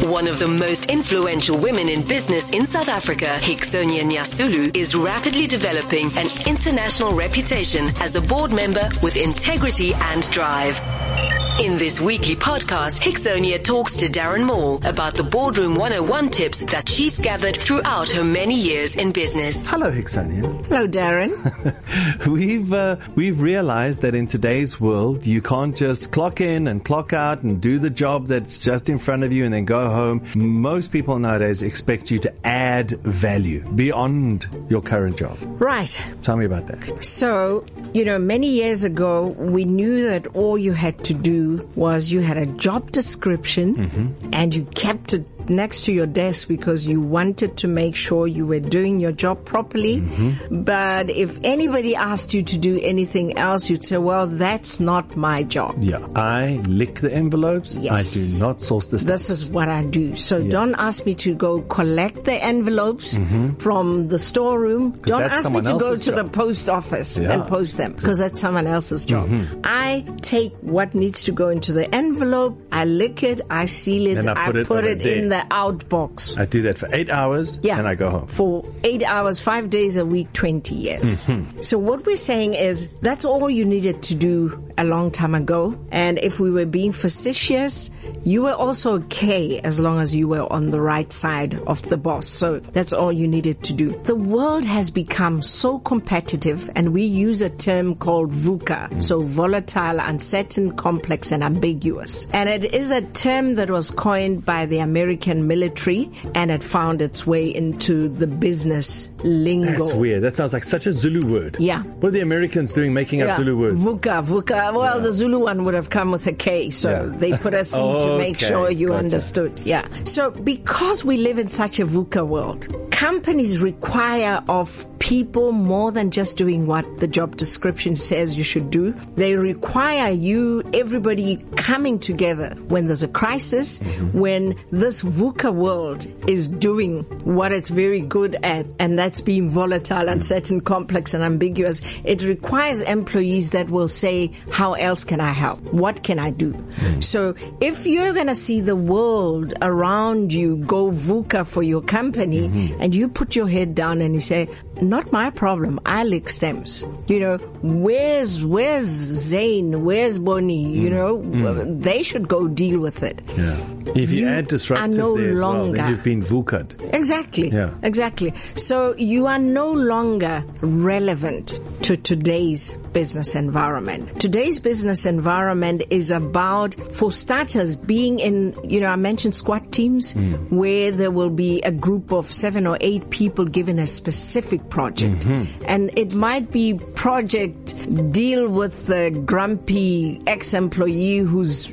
One of the most influential women in business in South Africa, Hixonia Nyasulu, is rapidly developing an international reputation as a board member with integrity and drive. In this weekly podcast, Hixonia talks to Darren Moore about the Boardroom 101 tips that she's gathered throughout her many years in business. Hello, Hixonia. Hello, Darren. We've realized that in today's world, you can't just clock in and clock out and do the job that's just in front of you and then go home. Most people nowadays expect you to add value beyond your current job. Right. Tell me about that. So, many years ago, we knew that all you had to do was you had a job description and you kept it next to your desk because you wanted to make sure you were doing your job properly. But if anybody asked you to do anything else, you'd say, well, that's not my job. Yeah. I lick the envelopes. Yes. I do not source the stuff. This is what I do. So don't ask me to go collect the envelopes from the storeroom. Don't ask me to go to the post office and post them because that's someone else's job. I take what needs to go into the envelope, I lick it, I seal it, I put it in the outbox. I do that for 8 hours and I go home. For 8 hours, 5 days a week, 20 years. So what we're saying is that's all you needed to do a long time ago. And if we were being facetious, you were also okay as long as you were on the right side of the boss. So that's all you needed to do. The world has become so competitive and we use a term called VUCA. So volatile, uncertain, complex, and ambiguous. And it is a term that was coined by the American military and it found its way into the business lingo. That's weird. That sounds like such a Zulu word. Yeah. What are the Americans doing making up Zulu words? VUCA. Well, the Zulu one would have come with a K, so they put a C to make sure you understood. Yeah. So because we live in such a VUCA world, companies require of people more than just doing what the job description says you should do. They require everybody coming together when there's a crisis, when this VUCA world is doing what it's very good at, and that's being volatile, uncertain, complex, and ambiguous. It requires employees that will say, how else can I help? What can I do? So if you're going to see the world around you go VUCA for your company, and you put your head down and you say, not my problem, I lick stems. Where's Zane? Where's Bonnie? They should go deal with it. Yeah. If you add disruptive there as well, then you've been VUCA'd. Exactly. Yeah. Exactly. So you are no longer relevant to today's business environment. Today's business environment is about, for starters, being in, I mentioned squad teams where there will be a group of 7 or 8 people given a specific project. And it might be project deal with the grumpy ex-employee who's,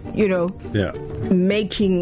making,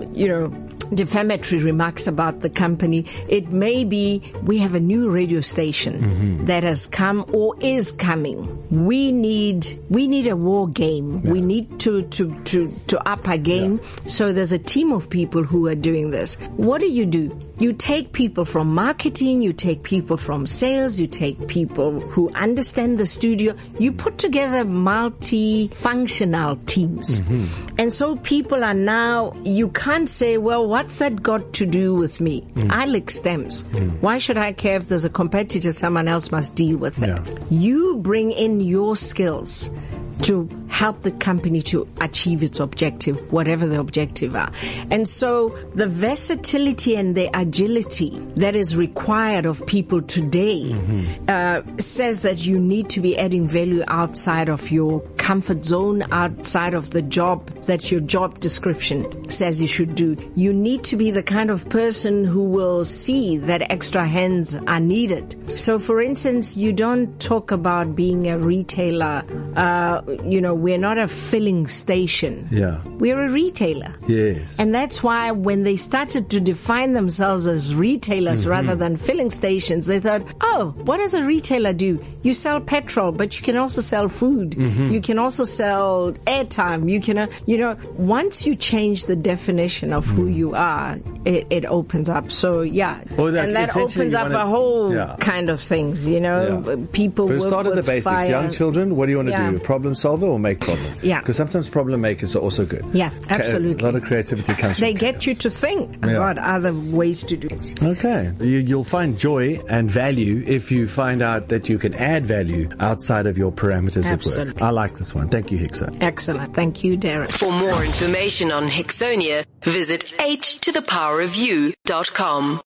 defamatory remarks about the company. It may be we have a new radio station that has come or is coming. We need a war game. We need to up our game. So there's a team of people who are doing this. What do? You take people from marketing, you take people from sales, you take people who understand the studio. You put together multi-functional teams. And so people are now, you can't say, well, what's that got to do with me? I lick stems. Why should I care if there's a competitor? Someone else must deal with it. You bring in your skills to help the company to achieve its objective, whatever the objective are. And so the versatility and the agility that is required of people today says that you need to be adding value outside of your comfort zone, outside of the job that your job description says you should do. You need to be the kind of person who will see that extra hands are needed. So for instance, you don't talk about being a retailer, we're not a filling station. Yeah. We're a retailer. Yes. And that's why when they started to define themselves as retailers rather than filling stations, they thought, oh, what does a retailer do? you sell petrol, but you can also sell food. You can also sell airtime. You can, once you change the definition of who you are, it opens up. So yeah, and that opens up a whole kind of things. People. But start at the basics. Fire. Young children, what do you want to do? Problem solver or make problem? Yeah. Because sometimes problem makers are also good. Yeah, absolutely. A lot of creativity comes from They get you to think about other ways to do it. Okay. You'll find joy and value if you find out that you can add value outside of your parameters of work. I like this one. Thank you, Hixo. Excellent. Thank you, Derek. For more information on Hixonia, visit h2thepowerofu.com.